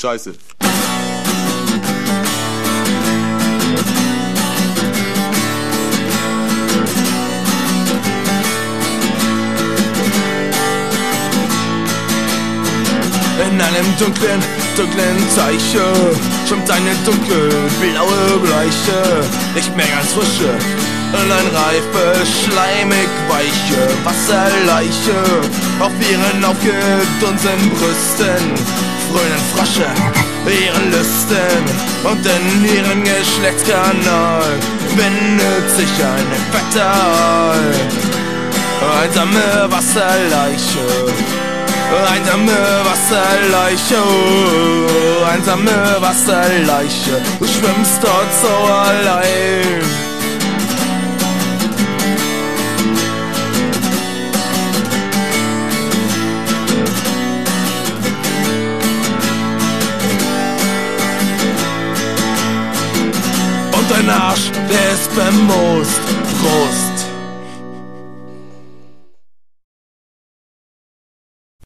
Scheiße. In einem dunklen Teiche schwimmt eine dunkelblaue Bleiche, nicht mehr ganz frische, in ein reife, schleimig weiche Wasserleiche. Auf ihren aufgedunsenen Brüsten frönen Frösche ihren Lüsten, und in ihren Geschlechtskanal windet sich ein fetter Aal. Einsame Wasserleiche, einsame Wasserleiche, oh, einsame Wasserleiche, du schwimmst dort so allein. Und dein Arsch, der ist bemoost, Prost.